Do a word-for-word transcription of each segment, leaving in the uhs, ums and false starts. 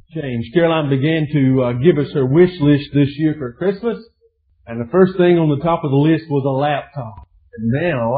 change. Caroline began to uh, give us her wish list this year for Christmas, and the first thing on the top of the list was a laptop. And now,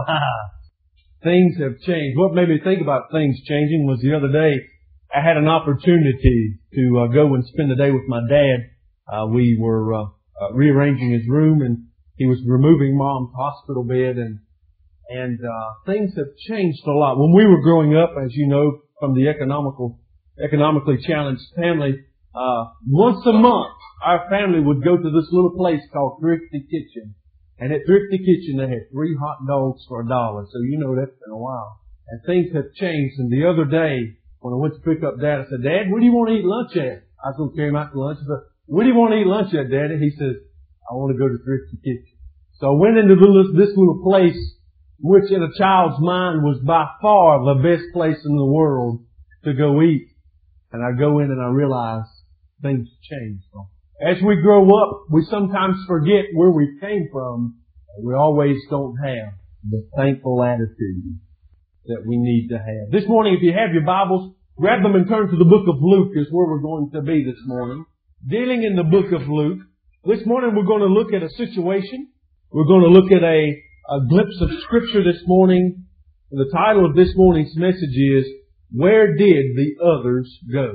things have changed. What made me think about things changing was the other day, I had an opportunity to uh, go and spend the day with my dad. Uh, we were uh, uh, rearranging his room, and he was removing Mom's hospital bed, and and uh, things have changed a lot. When we were growing up, as you know, from the economical, economically challenged family, uh, once a month, our family would go to this little place called Thrifty Kitchen. And at Thrifty Kitchen, they had three hot dogs for a dollar. So you know that's been a while. And things have changed. And the other day, when I went to pick up Dad, I said, Dad, where do you want to eat lunch at? I was going to carry him out to lunch. I said, where do you want to eat lunch at, Daddy? He says, I want to go to Thrifty Kitchen. So I went into this little place, which in a child's mind was by far the best place in the world to go eat. And I go in and I realize things change. As we grow up, we sometimes forget where we came from. We always don't have the thankful attitude that we need to have. This morning, if you have your Bibles, grab them and turn to the book of Luke is where we're going to be this morning. Dealing in the book of Luke. This morning we're going to look at a situation. We're going to look at a, a glimpse of Scripture this morning. The title of this morning's message is, Where Did the Others Go?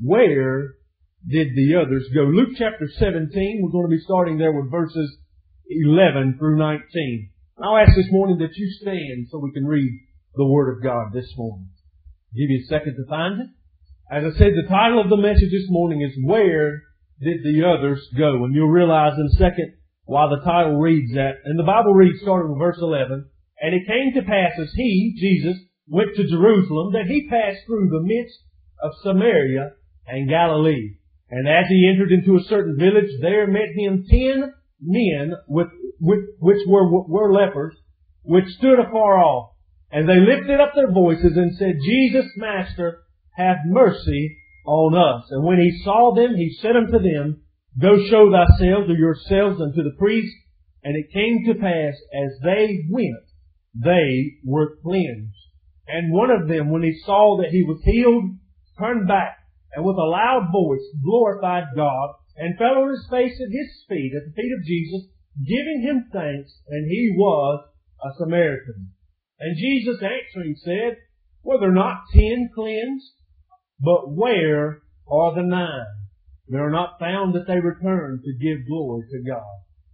Where did the others go? Luke chapter seventeen, we're going to be starting there with verses eleven through nineteen. I'll ask this morning that you stand so we can read the Word of God this morning. I'll give you a second to find it. As I said, the title of the message this morning is, Where Did the Others Go? And you'll realize in a second why the title reads that. And the Bible reads starting with verse eleven, And it came to pass as he, Jesus, went to Jerusalem, that he passed through the midst of Samaria and Galilee. And as he entered into a certain village, there met him ten men with, with which were, were lepers, which stood afar off. And they lifted up their voices and said, Jesus, Master, have mercy on us. And when he saw them, he said unto them, Go show thyselves or yourselves unto the priest. And it came to pass, as they went, they were cleansed. And one of them, when he saw that he was healed, turned back, and with a loud voice glorified God, and fell on his face at his feet, at the feet of Jesus, giving him thanks, and he was a Samaritan. And Jesus answering said, Were there not ten cleansed? But where are the nine? They are not found that they return to give glory to God,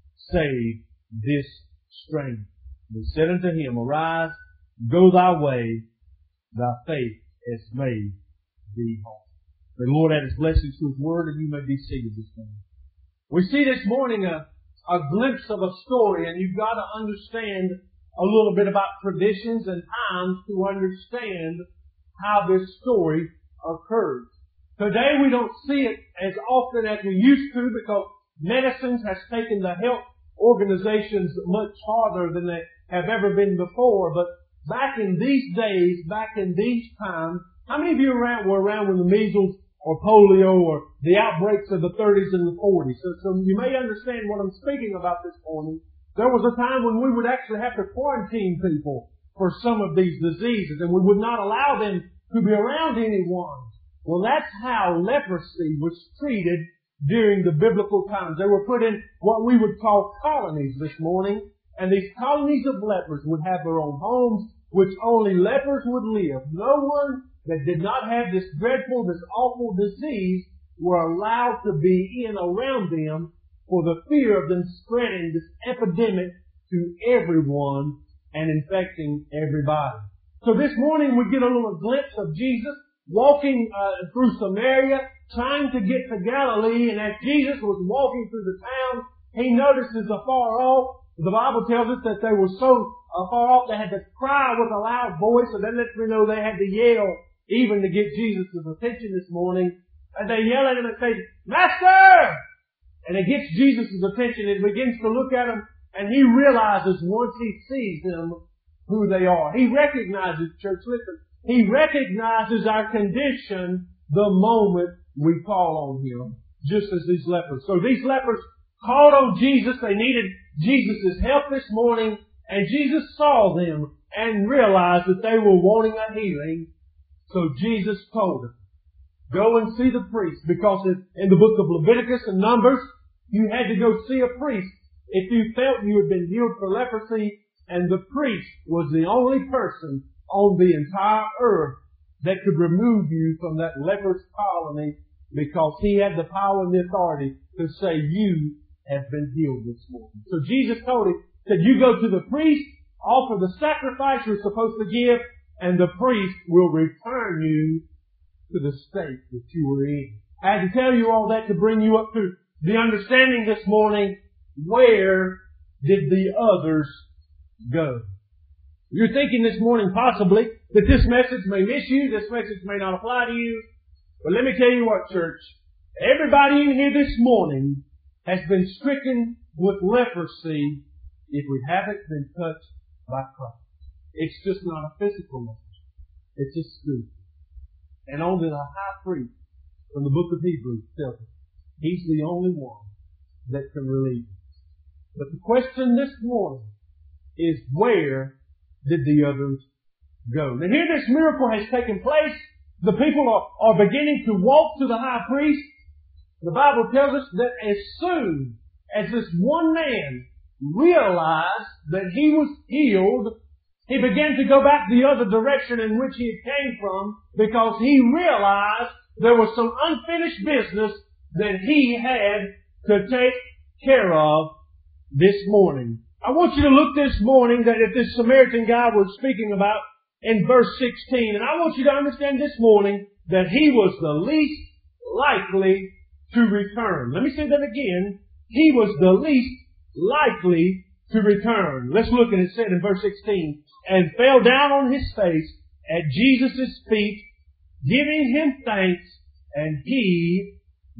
save this stranger. And he said unto him, Arise, go thy way, thy faith has made thee whole. May the Lord add His blessings to His Word, and you may be seated this morning. We see this morning a, a glimpse of a story, and you've got to understand a little bit about traditions and times to understand how this story occurs. Today we don't see it as often as we used to because medicine has taken the health organizations much farther than they have ever been before. But back in these days, back in these times, how many of you around were around when the measles or polio or the outbreaks of the thirties and the forties? So, so you may understand what I'm speaking about this morning. There was a time when we would actually have to quarantine people for some of these diseases, and we would not allow them to be around anyone. Well, that's how leprosy was treated during the biblical times. They were put in what we would call colonies this morning, and these colonies of lepers would have their own homes, which only lepers would live. No one that did not have this dreadful, this awful disease were allowed to be in around them for the fear of them spreading this epidemic to everyone and infecting everybody. So this morning we get a little glimpse of Jesus walking uh, through Samaria, trying to get to Galilee, and as Jesus was walking through the town, he notices afar off, the Bible tells us that they were so afar off they had to cry with a loud voice, and that lets me know they had to yell even to get Jesus' attention this morning. And they yell at him and say, Master! And it gets Jesus' attention. It begins to look at him, and he realizes once he sees them who they are. He recognizes, church, listen, he recognizes our condition the moment we call on him, just as these lepers. So these lepers called on Jesus. They needed Jesus' help this morning, and Jesus saw them and realized that they were wanting a healing. So Jesus told them, go and see the priest. Because in the book of Leviticus and Numbers, you had to go see a priest if you felt you had been healed for leprosy, and the priest was the only person on the entire earth that could remove you from that leprous colony, because he had the power and the authority to say, you have been healed this morning. So Jesus told him, said, you go to the priest, offer the sacrifice you're supposed to give, and the priest will return you to the state that you were in. I had to tell you all that to bring you up to the understanding this morning, where did the others go? You're thinking this morning possibly that this message may miss you, this message may not apply to you. But let me tell you what, church. Everybody in here this morning has been stricken with leprosy if we haven't been touched by Christ. It's just not a physical message. It's a spiritual. And only the high priest from the book of Hebrews tells us he's the only one that can relieve us. But the question this morning is, where did the others go? Now here this miracle has taken place. The people are, are beginning to walk to the high priest. The Bible tells us that as soon as this one man realized that he was healed, he began to go back the other direction in which he had came from, because he realized there was some unfinished business that he had to take care of this morning. I want you to look this morning that if this Samaritan guy was speaking about in verse sixteen, and I want you to understand this morning that he was the least likely to return. Let me say that again. He was the least likely to return. Let's look at it. It said in verse sixteen, and fell down on his face at Jesus' feet, giving him thanks, and he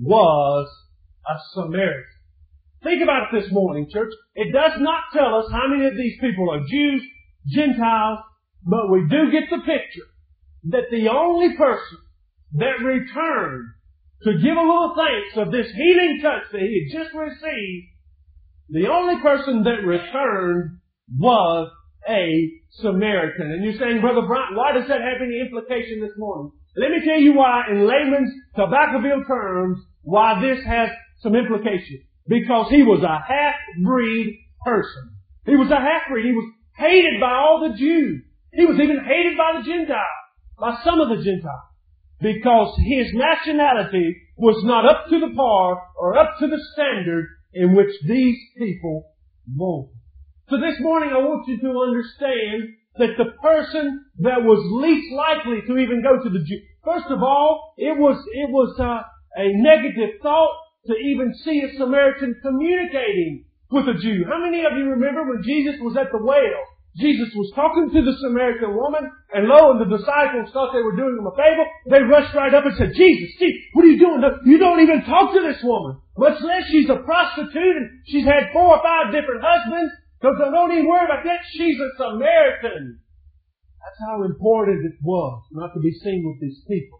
was a Samaritan. Think about it this morning, church. It does not tell us how many of these people are Jews, Gentiles, but we do get the picture that the only person that returned to give a little thanks of this healing touch that he had just received, the only person that returned was a Samaritan. And you're saying, Brother Bryant, why does that have any implication this morning? Let me tell you why, in layman's Tobaccoville terms, why this has some implication. Because he was a half-breed person. He was a half-breed. He was hated by all the Jews. He was even hated by the Gentiles, by some of the Gentiles. Because his nationality was not up to the par or up to the standard in which these people wanted. So this morning I want you to understand that the person that was least likely to even go to the Jew, first of all, it was, it was uh, a negative thought to even see a Samaritan communicating with a Jew. How many of you remember when Jesus was at the well? Jesus was talking to the Samaritan woman, and lo, and the disciples thought they were doing him a favor. They rushed right up and said, Jesus, Jesus, what are you doing? You don't even talk to this woman. Much less she's a prostitute and she's had four or five different husbands. So don't even worry about that. She's a Samaritan. That's how important it was not to be seen with these people.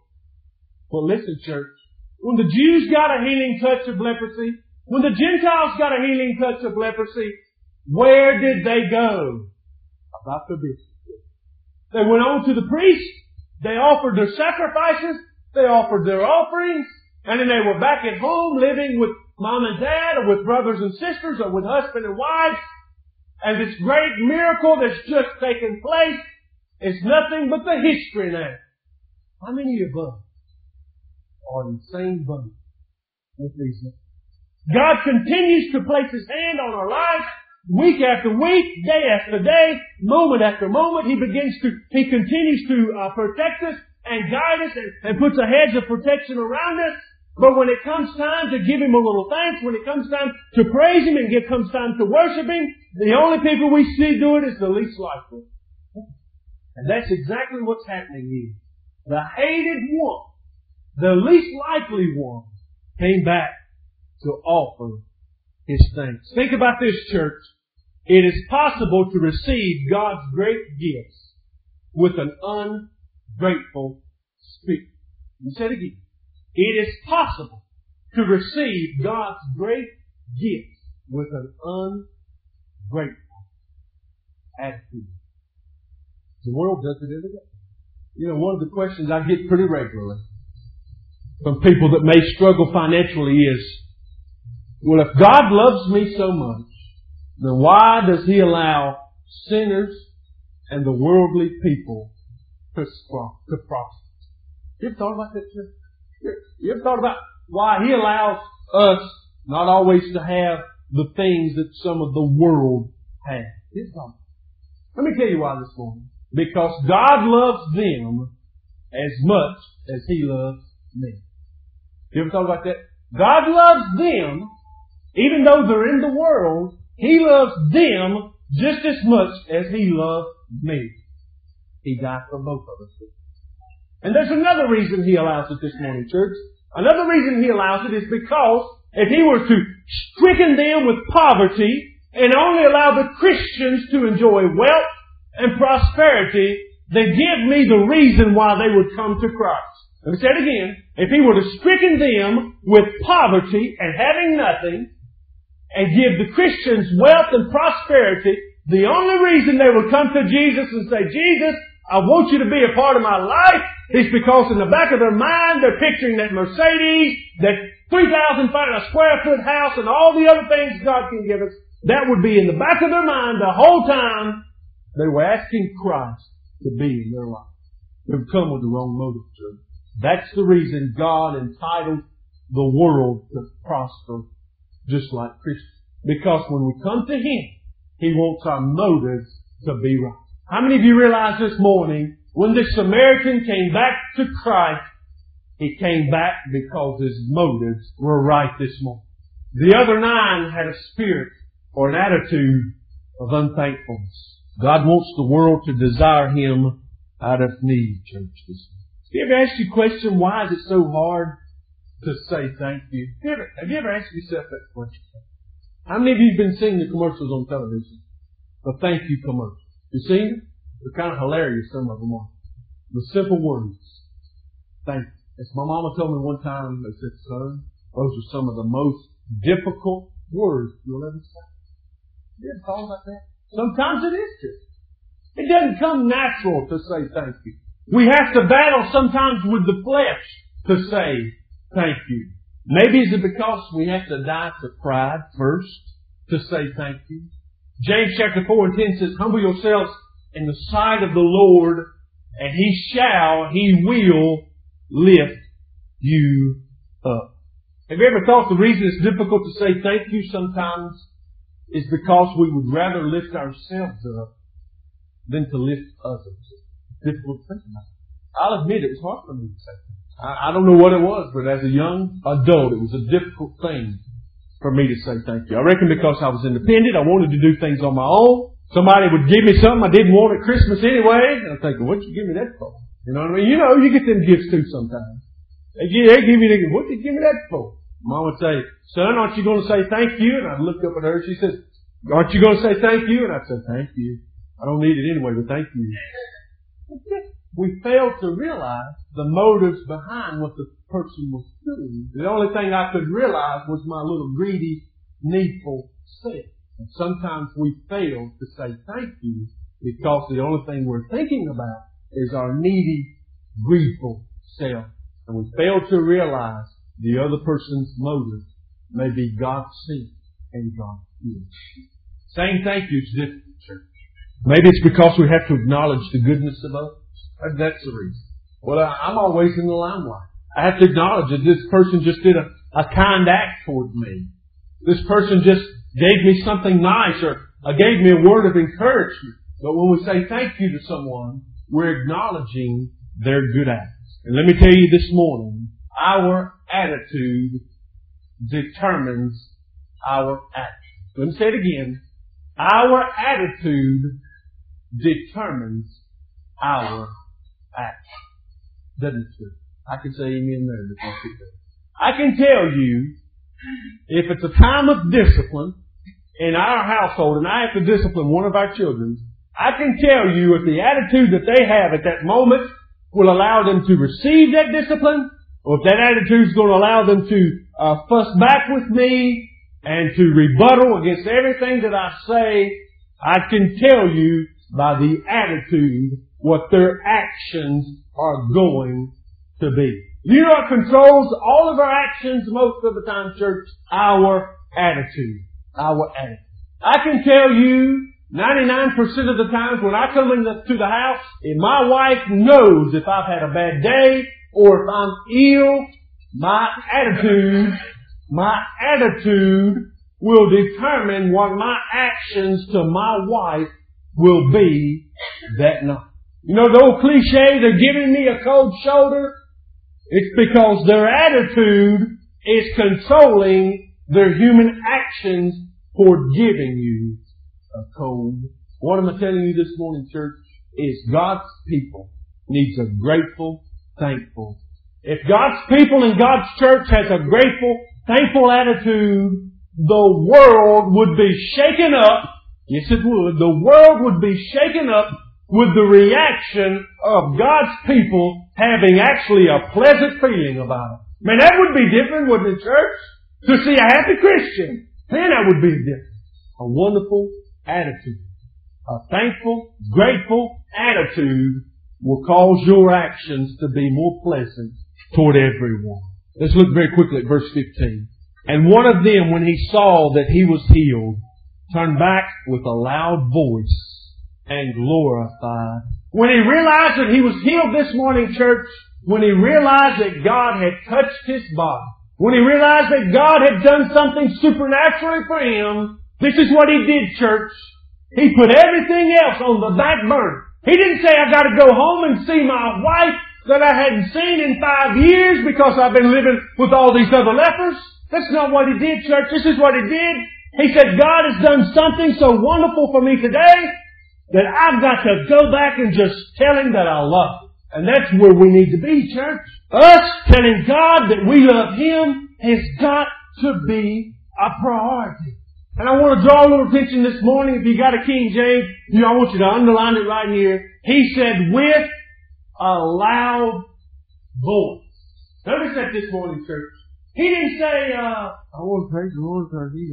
But listen, church. When the Jews got a healing touch of leprosy, when the Gentiles got a healing touch of leprosy, where did they go? About their business. They went on to the priest. They offered their sacrifices. They offered their offerings. And then they were back at home living with mom and dad, or with brothers and sisters, or with husband and wives. And this great miracle that's just taken place is nothing but the history now. How many of us are in the same boat with these men? God continues to place His hand on our lives week after week, day after day, moment after moment. He begins to, He continues to uh, protect us and guide us and, and puts a hedge of protection around us. But when it comes time to give Him a little thanks, when it comes time to praise Him and it comes time to worship Him, the only people we see do it is the least likely. And that's exactly what's happening here. The hated one, the least likely one, came back to offer his thanks. Think about this, church. It is possible to receive God's great gifts with an ungrateful spirit. Let me say it again. It is possible to receive God's great gifts with an ungrateful attitude. The world does it every day. You know, one of the questions I get pretty regularly from people that may struggle financially is, well, if God loves me so much, then why does He allow sinners and the worldly people to, to prosper? You ever thought about that, church? You ever thought about why He allows us not always to have the things that some of the world has? You ever thought? Let me tell you why this morning. Because God loves them as much as He loves me. You ever thought about that? God loves them, even though they're in the world, He loves them just as much as He loves me. He died for both of us. And there's another reason He allows it this morning, church. Another reason He allows it is because if He were to stricken them with poverty and only allow the Christians to enjoy wealth and prosperity, they give me the reason why they would come to Christ. Let me say it again. If He were to stricken them with poverty and having nothing, and give the Christians wealth and prosperity, the only reason they would come to Jesus and say, Jesus, I want you to be a part of my life, is because in the back of their mind they're picturing that Mercedes, that three thousand square foot house, and all the other things God can give us. That would be in the back of their mind the whole time they were asking Christ to be in their life. They've come with the wrong motive, church. That's the reason God entitled the world to prosper just like Christians. Because when we come to Him, He wants our motives to be right. How many of you realize this morning, when this Samaritan came back to Christ, he came back because his motives were right this morning? The other nine had a spirit or an attitude of unthankfulness. God wants the world to desire Him out of need, church. Have you ever asked you a question, why is it so hard to say thank you? Have you ever, have you ever asked yourself that question? How many of you have been seeing the commercials on television? The thank you commercials. You seen them? They're kind of hilarious, some of them are. The simple words. Thank you. As my mama told me one time, they said, son, those are some of the most difficult words you'll ever say. You ever thought about that? Sometimes it is true. It doesn't come natural to say thank you. We have to battle sometimes with the flesh to say thank you. Maybe is it because we have to die to pride first to say thank you? James chapter four and ten says, humble yourselves in the sight of the Lord, and He shall, He will lift you up. Have you ever thought the reason it's difficult to say thank you sometimes is because we would rather lift ourselves up than to lift others? Difficult to think about. I'll admit it was hard for me to say thank you. I, I don't know what it was, but as a young adult, it was a difficult thing for me to say thank you. I reckon because I was independent, I wanted to do things on my own. Somebody would give me something I didn't want at Christmas anyway, and I'm thinking, what'd you give me that for? You know what I mean? You know, you get them gifts too sometimes. They give, they give me the, what did you give me that for? Mom would say, son, aren't you going to say thank you? And I'd look up at her. She says, aren't you going to say thank you? And I'd say, thank you. I don't need it anyway, but thank you. We failed to realize the motives behind what the person was doing. The only thing I could realize was my little greedy, needful self. And sometimes we fail to say thank you because the only thing we're thinking about is our needy, greedful self. And we fail to realize the other person's motive may be God's sin and God's will. Saying thank you is difficult, church. Maybe it's because we have to acknowledge the goodness of others. That's the reason. Well, I'm always in the limelight. I have to acknowledge that this person just did a, a kind act toward me. This person just gave me something nice or uh, gave me a word of encouragement. But when we say thank you to someone, we're acknowledging their good acts. And let me tell you this morning, our attitude determines our action. Let me say it again. Our attitude determines our action. Doesn't it? I can say amen there if you see that. I can tell you, if it's a time of discipline in our household and I have to discipline one of our children, I can tell you if the attitude that they have at that moment will allow them to receive that discipline, or if that attitude is going to allow them to uh, fuss back with me and to rebuttal against everything that I say, I can tell you by the attitude what their actions are going to be. You know what controls all of our actions most of the time, church? Our attitude. Our attitude. I can tell you ninety-nine percent of the times when I come into the house, if my wife knows if I've had a bad day or if I'm ill, my attitude, my attitude will determine what my actions to my wife will be that night. You know the old cliche, they're giving me a cold shoulder? It's because their attitude is controlling their human actions for giving you a cold. What am I telling you this morning, church? Is God's people needs a grateful, thankful. If God's people and God's church has a grateful, thankful attitude, the world would be shaken up. Yes, it would. The world would be shaken up with the reaction of God's people having actually a pleasant feeling about it. Man, that would be different, wouldn't it, church? To see a happy Christian. Man, that would be different. A wonderful attitude. A thankful, grateful attitude will cause your actions to be more pleasant toward everyone. Let's look very quickly at verse fifteen. And one of them, when he saw that he was healed, turned back with a loud voice and glorified. When he realized that he was healed this morning, church, when he realized that God had touched his body, when he realized that God had done something supernaturally for him, this is what he did, church. He put everything else on the back burner. He didn't say, I've got to go home and see my wife that I hadn't seen in five years because I've been living with all these other lepers. That's not what he did, church. This is what he did. He said, God has done something so wonderful for me today that I've got to go back and just tell Him that I love Him. And that's where we need to be, church. Us telling God that we love Him has got to be a priority. And I want to draw a little attention this morning. If you got a King James, you know, I want you to underline it right here. He said, with a loud voice. Notice that this morning, church. He didn't say, uh, I want to praise the Lord because He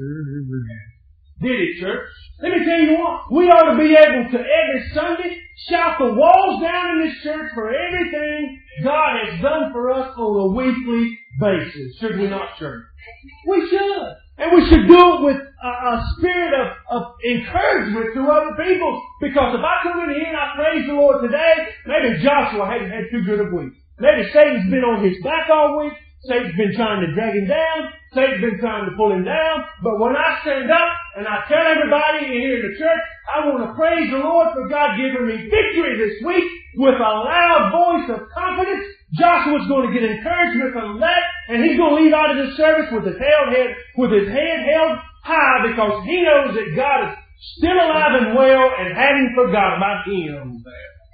did it, church. Let me tell you what. We ought to be able to, every Sunday, shout the walls down in this church for everything God has done for us on a weekly basis. Should we not, church? We should. And we should do it with a, a spirit of, of encouragement to other people. Because if I come in here and I praise the Lord today, maybe Joshua hadn't had too good a week. Maybe Satan's been on his back all week. Satan's been trying to drag him down. Satan's been trying to pull him down. But when I stand up and I tell everybody here in the church, I want to praise the Lord for God giving me victory this week with a loud voice of confidence, Joshua's going to get encouragement from that, and he's going to leave out of this service with his held head, with his head held high because he knows that God is still alive and well and hadn't forgotten about him.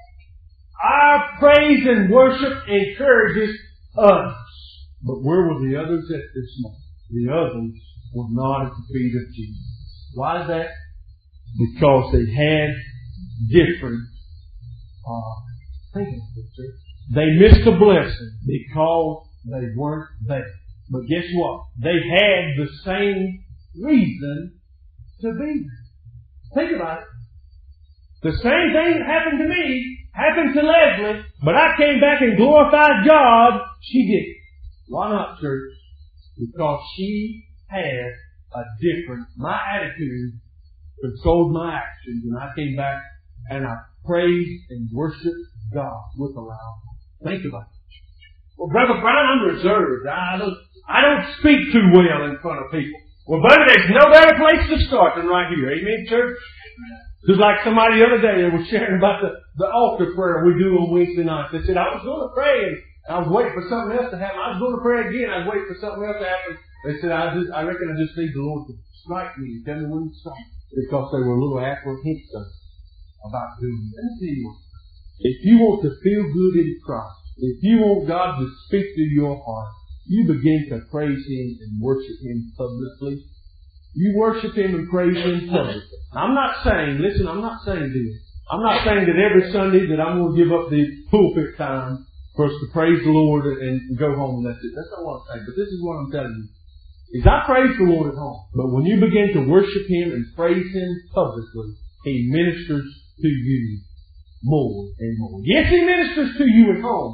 Our praise and worship encourages us. But where were the others at this moment? The others were not at the feet of Jesus. Why is that? Because they had different, uh, think of it, they missed a blessing because they weren't there. But guess what? They had the same reason to be there. Think about it. The same thing that happened to me happened to Leslie, but I came back and glorified God. She didn't. Why not, church? Because she had a different, my attitude controlled my actions, and I came back and I praised and worshiped God with a loud. Think about it. Well, Brother Brown, I'm reserved. I don't, I don't speak too well in front of people. Well, brother, there's no better place to start than right here. Amen, church? Just like somebody the other day, they were sharing about the, the altar prayer we do on Wednesday nights. They said, I was going to pray and I was waiting for something else to happen. I was going to pray again. I was waiting for something else to happen. They said, I just, I reckon I just need the Lord to strike me and tell me when to stop. Because they were a little apprehensive about doing it. Let me tell you what. If you want to feel good in Christ, if you want God to speak to your heart, you begin to praise Him and worship Him publicly. You worship Him and praise Him publicly. I'm not saying, listen, I'm not saying this. I'm not saying that every Sunday that I'm going to give up the pulpit time for us to praise the Lord and go home and that's it. That's not what I'm saying. But this is what I'm telling you. Is I praise the Lord at home. But when you begin to worship Him and praise Him publicly, He ministers to you more and more. Yes, He ministers to you at home.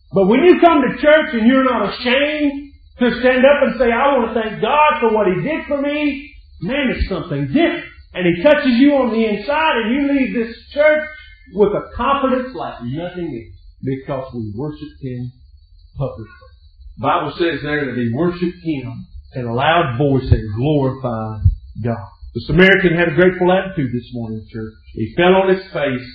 But when you come to church and you're not ashamed to stand up and say, I want to thank God for what He did for me, man, it's something different. And He touches you on the inside and you leave this church with a confidence like nothing else because we worshiped Him publicly. The Bible says there that he worshiped Him in a loud voice and glorified God. The Samaritan had a grateful attitude this morning, church. He fell on his face,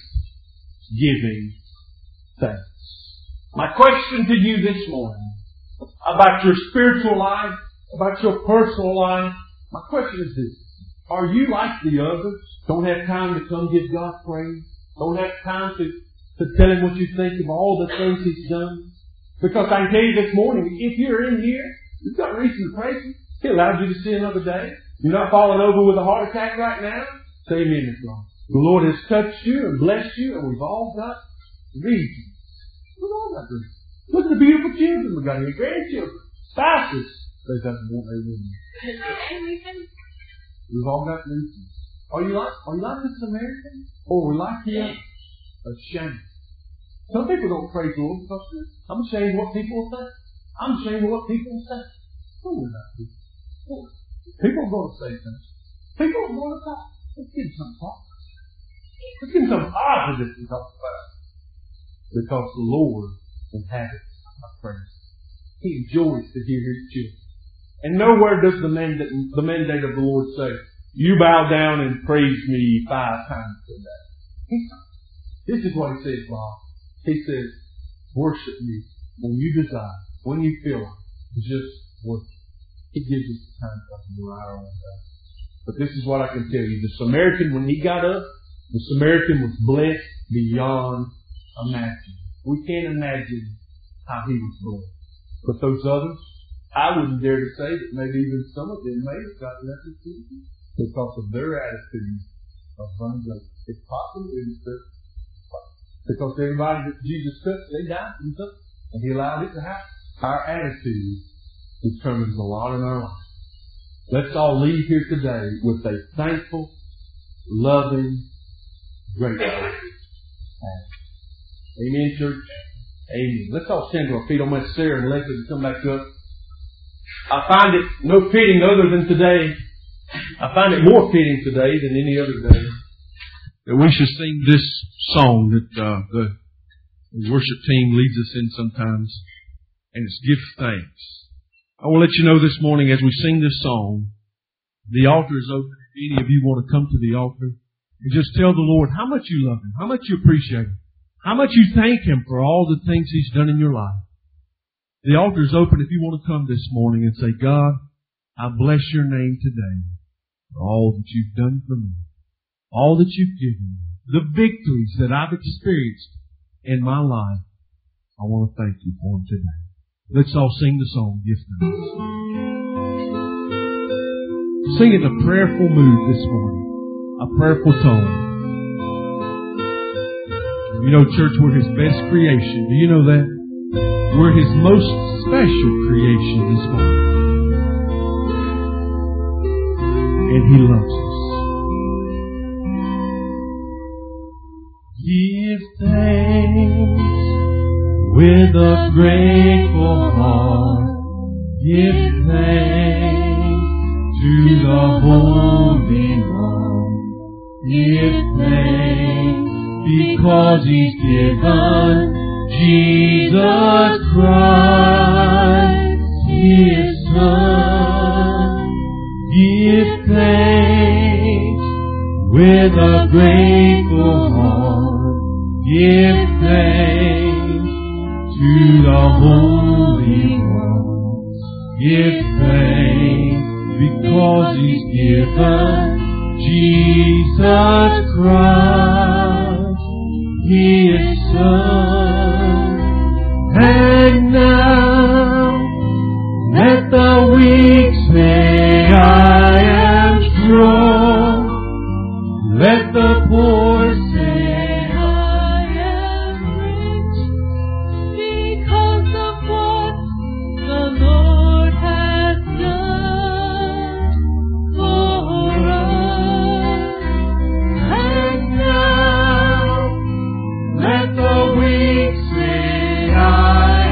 giving thanks. My question to you this morning about your spiritual life, about your personal life, my question is this. Are you like the others? Don't have time to come give God praise? Don't have time to, to tell Him what you think of all the things He's done? Because I can tell you this morning, if you're in here, you've got reason to praise Him. He allowed you to see another day. You're not falling over with a heart attack right now. Say amen, Mister Lord. The Lord has touched you and blessed you, and we've all got reason. We've all got reason. Look at the beautiful children we've got here, grandchildren, spouses. They doesn't want their women. We've all got reason. Are you like, are you like the Samaritan? Or are we like him? Ashamed. Some people don't praise the Lord because I'm ashamed of what people will say. I'm ashamed of what people will say. Don't worry about people. People are going to say things. People are going to talk. Let's give them some talk. Let's give them some positive to talk about. Because the Lord inhabits our praise. He enjoys to hear His children. And nowhere does the mandate, the mandate of the Lord say, you bow down and praise me five times a day. This is what He says, Bob. He says, worship me when you desire, when you feel like just worship. He gives us the time to do our own day. But this is what I can tell you. The Samaritan, when he got up, the Samaritan was blessed beyond imagining. We can't imagine how he was blessed. But those others, I wouldn't dare to say that maybe even some of them may have gotten nothing to do because of their attitude of ungrateful. It's possible it was because everybody that Jesus touched, they died from something. And He allowed it to happen. Our attitude determines a lot in our life. Let's all leave here today with a thankful, loving, grateful attitude. Amen, church? Amen. Let's all stand to our feet. I'm going to ask Sarah and Leslie to come back up. I find it no fitting other than today. I find it more fitting today than any other day that we should sing this song that uh, the worship team leads us in sometimes, and it's Give Thanks. I will let you know this morning as we sing this song, the altar is open. If any of you want to come to the altar and just tell the Lord how much you love Him, how much you appreciate Him, how much you thank Him for all the things He's done in your life. The altar is open if you want to come this morning and say, God, I bless your name today for all that you've done for me, all that you've given me, the victories that I've experienced in my life. I want to thank you for them today. Let's all sing the song, Give Thanks. Sing in a prayerful mood this morning, a prayerful tone. You know, church, we're His best creation. Do you know that? We're His most special creation this morning. And He loves us. Give thanks with a grateful heart. Give thanks to the Holy One. Give thanks because He's given Jesus Christ, His Son. Give thanks with a grateful heart. Give thanks to the Holy One. Give thanks because He's given Jesus Christ, His Son. And now let the weak say, I am strong. Let the poor say, I am rich, because of what the Lord has done for us. And now let the weak say, I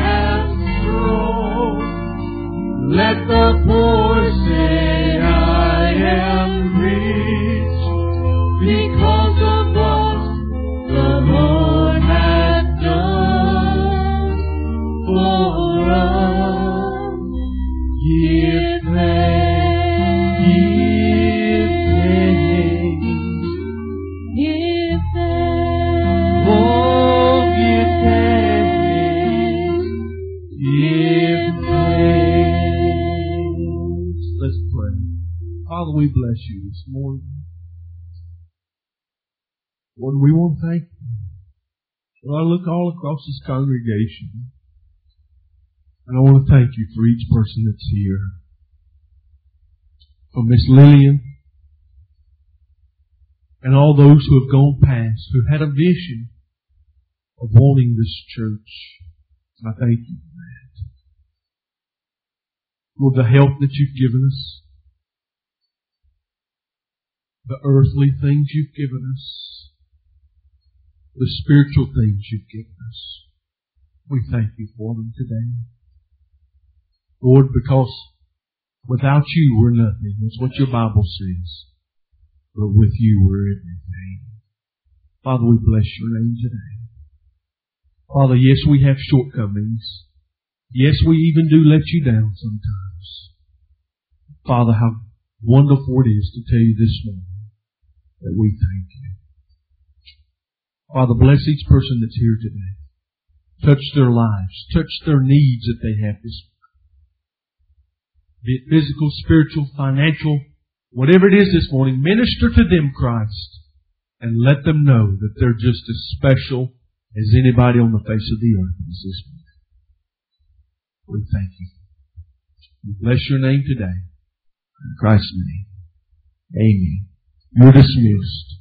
For say I am rich because of what the Lord has done for us. Give thanks, give thanks, give thanks, oh, give thanks, give thanks. Let's pray. Father, we bless you this morning. Lord, we want to thank you. Lord, I look all across this congregation, and I want to thank you for each person that's here. For Miss Lillian, and all those who have gone past, who had a vision of wanting this church. I thank you for that. Lord, the help that you've given us, the earthly things you've given us, the spiritual things you've given us, we thank you for them today. Lord, because without you we're nothing. That's what your Bible says. But with you we're everything. Father, we bless your name today. Father, yes, we have shortcomings. Yes, we even do let you down sometimes. Father, how wonderful it is to tell you this morning that we thank you. Father, bless each person that's here today. Touch their lives. Touch their needs that they have this morning. Be it physical, spiritual, financial, whatever it is this morning, minister to them, Christ, and let them know that they're just as special as anybody on the face of the earth is this morning. We thank you. We bless your name today. In Christ's name. Amen. You're dismissed.